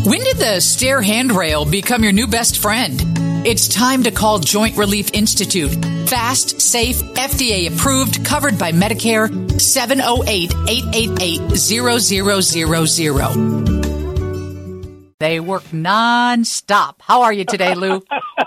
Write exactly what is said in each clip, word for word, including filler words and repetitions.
When did the stair handrail become your new best friend? It's time to call Joint Relief Institute. Fast, safe, F D A approved, covered by Medicare. seven oh eight, eight eight eight, zero zero zero zero. They work nonstop. How are you today, Lou?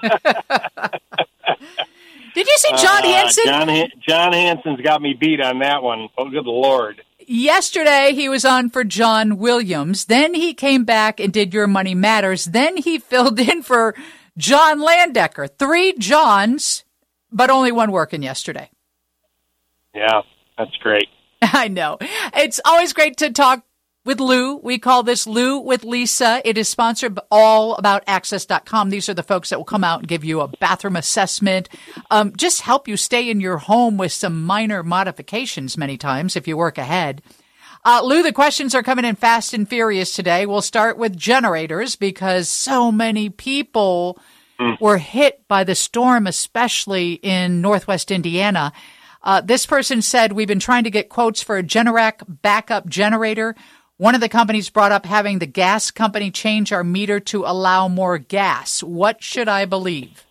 Did you see John Hanson? Uh, John, John Hanson's got me beat on that one. Oh, good Lord. Yesterday, he was on for John Williams. Then he came back and did Your Money Matters. Then he filled in for John Landecker. Three Johns, but only one working yesterday. Yeah, that's great. I know. It's always great to talk with Lou. We call this Lou with Lisa. It is sponsored all about access dot com. These are the folks that will come out and give you a bathroom assessment, um, just help you stay in your home with some minor modifications many times if you work ahead. Uh, Lou, the questions are coming in fast and furious today. We'll start with generators because so many people mm. were hit by the storm, especially in Northwest Indiana. Uh, this person said, we've been trying to get quotes for a Generac backup generator. One of the companies brought up having the gas company change our meter to allow more gas. What should I believe?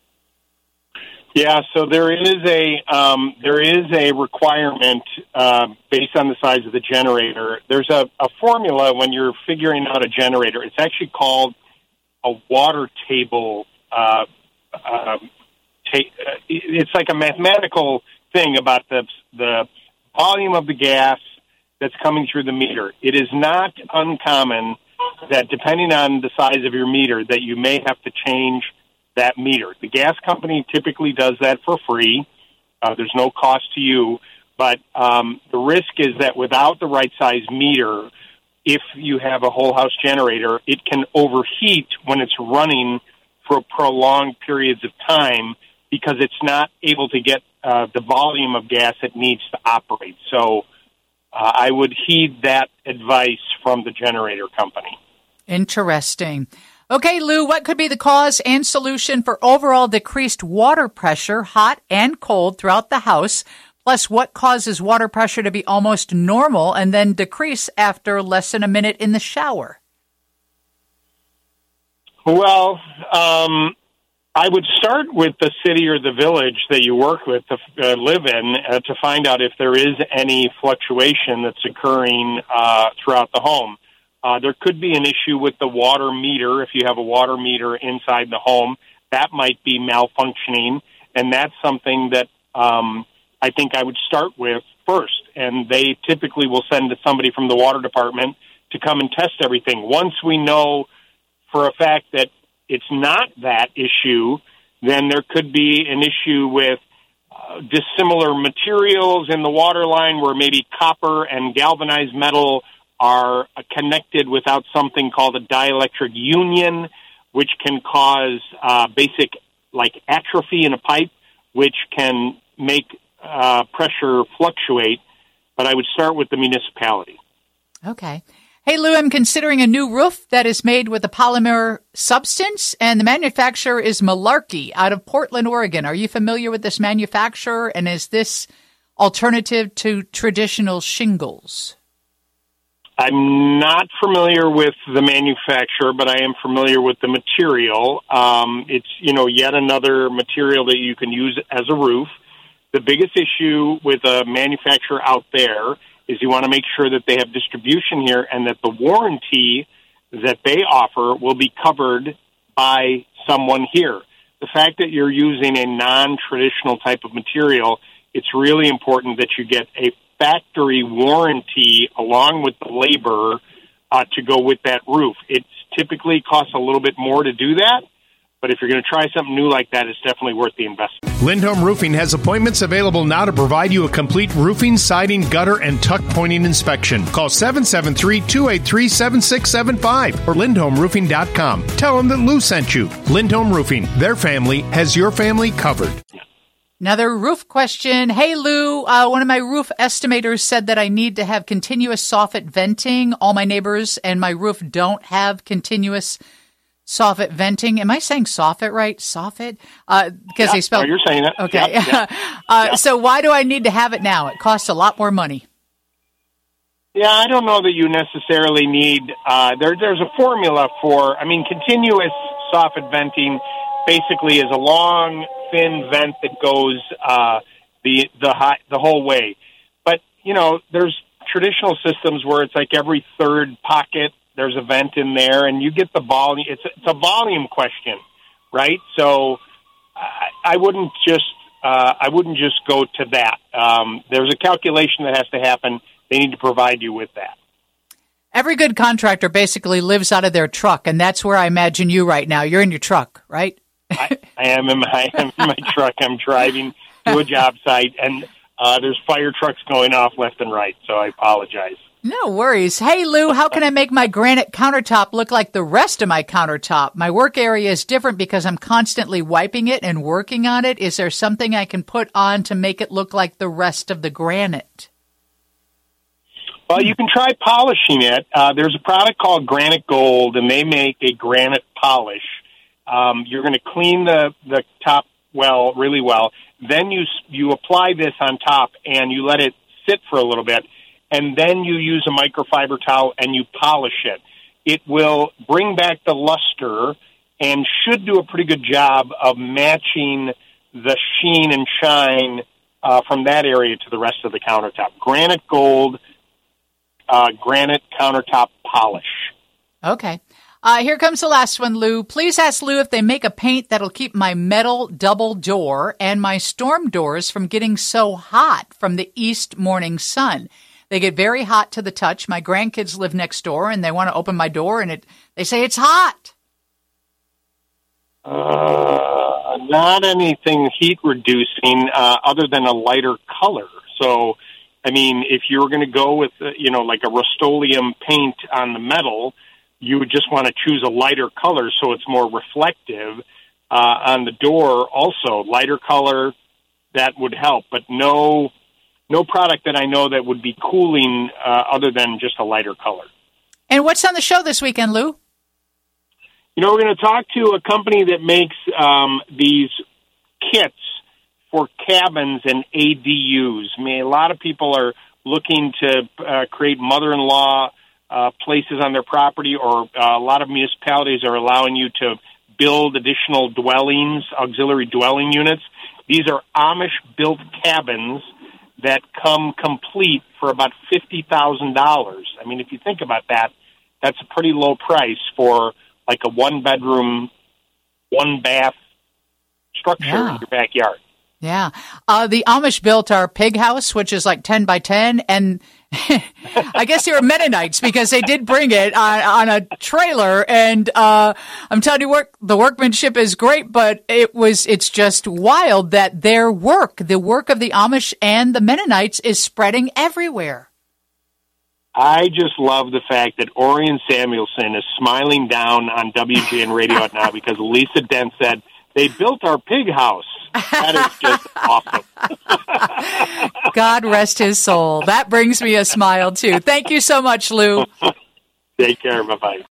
Yeah, so there is a um, there is a requirement uh, based on the size of the generator. There's a, a formula when you're figuring out a generator. It's actually called a water table. Uh, uh, ta- it's like a mathematical thing about the the volume of the gas that's coming through the meter. It is not uncommon that depending on the size of your meter that you may have to change that meter. The gas company typically does that for free. Uh, there's no cost to you. But um, the risk is that without the right size meter, if you have a whole house generator, it can overheat when it's running for prolonged periods of time because it's not able to get uh, the volume of gas it needs to operate. So Uh, I would heed that advice from the generator company. Interesting. Okay, Lou, what could be the cause and solution for overall decreased water pressure, hot and cold, throughout the house? Plus, what causes water pressure to be almost normal and then decrease after less than a minute in the shower? Well, um, I would start with the city or the village that you work with, to uh, live in, uh, to find out if there is any fluctuation that's occurring uh, throughout the home. Uh, there could be an issue with the water meter. If you have a water meter inside the home, that might be malfunctioning, and that's something that um, I think I would start with first. And they typically will send somebody from the water department to come and test everything. Once we know for a fact that it's not that issue, then there could be an issue with uh, dissimilar materials in the water line where maybe copper and galvanized metal are uh, connected without something called a dielectric union, which can cause uh, basic like atrophy in a pipe, which can make uh, pressure fluctuate. But I would start with the municipality. Okay. Hey, Lou, I'm considering a new roof that is made with a polymer substance, and the manufacturer is Malarkey out of Portland, Oregon. Are you familiar with this manufacturer, and is this alternative to traditional shingles? I'm not familiar with the manufacturer, but I am familiar with the material. Um, it's, you know, yet another material that you can use as a roof. The biggest issue with a manufacturer out there is you want to make sure that they have distribution here and that the warranty that they offer will be covered by someone here. The fact that you're using a non-traditional type of material, it's really important that you get a factory warranty along with the labor uh, to go with that roof. It typically costs a little bit more to do that, but if you're going to try something new like that, it's definitely worth the investment. Lindholm Roofing has appointments available now to provide you a complete roofing, siding, gutter, and tuck pointing inspection. Call seven seven three, two eight three, seven six seven five or lindholm roofing dot com. Tell them that Lou sent you. Lindholm Roofing, their family has your family covered. Another roof question. Hey, Lou, uh, one of my roof estimators said that I need to have continuous soffit venting. All my neighbors and my roof don't have continuous soffit venting. Am I saying soffit right? Soffit? Uh, because yeah, they spell. Oh, you're saying it. Okay. Yeah, yeah. uh, yeah. So why do I need to have it now? It costs a lot more money. Yeah, I don't know that you necessarily need, uh, there, there's a formula for, I mean, continuous soffit venting basically is a long, thin vent that goes uh, the the high, the whole way. But, you know, there's traditional systems where it's like every third pocket, there's a vent in there, and you get the volume. It's, it's a volume question, right? So I, I wouldn't just uh, I wouldn't just go to that. Um, there's a calculation that has to happen. They need to provide you with that. Every good contractor basically lives out of their truck, and that's where I imagine you right now. You're in your truck, right? I, I am in my, I am in my truck. I'm driving to a job site, and uh, there's fire trucks going off left and right, so I apologize. No worries. Hey, Lou, how can I make my granite countertop look like the rest of my countertop? My work area is different because I'm constantly wiping it and working on it. Is there something I can put on to make it look like the rest of the granite? Well, you can try polishing it. Uh, there's a product called Granite Gold, and they make a granite polish. Um, you're going to clean the, the top well, really well. Then you you apply this on top, and you let it sit for a little bit, and then you use a microfiber towel, and you polish it. It will bring back the luster and should do a pretty good job of matching the sheen and shine uh, from that area to the rest of the countertop. Granite Gold Uh, granite countertop polish. Okay. Uh, here comes the last one, Lou. Please ask Lou if they make a paint that'll keep my metal double door and my storm doors from getting so hot from the east morning sun. They get very hot to the touch. My grandkids live next door, and they want to open my door, and it they say it's hot. Uh, not anything heat-reducing uh, other than a lighter color. So, I mean, if you were going to go with, uh, you know, like a Rust-Oleum paint on the metal, you would just want to choose a lighter color so it's more reflective. Uh, on the door, also, lighter color, that would help. But no no product that I know that would be cooling uh, other than just a lighter color. And what's on the show this weekend, Lou? You know, we're going to talk to a company that makes um, these kits for cabins and A D Us. I mean, a lot of people are looking to uh, create mother-in-law uh, places on their property, or uh, a lot of municipalities are allowing you to build additional dwellings, auxiliary dwelling units. These are Amish-built cabins that come complete for about fifty thousand dollars. I mean, if you think about that, that's a pretty low price for like a one-bedroom, one-bath structure Yeah. in your backyard. Yeah. Uh, the Amish built our pig house, which is like ten by ten. And I guess they were Mennonites because they did bring it on, on a trailer. And uh, I'm telling you, work, the workmanship is great, but it was it's just wild that their work, the work of the Amish and the Mennonites, is spreading everywhere. I just love the fact that Orion Samuelson is smiling down on W G N Radio now because Lisa Dent said, they built our pig house. That is just awesome. God rest his soul. That brings me a smile, too. Thank you so much, Lou. Take care. Bye-bye.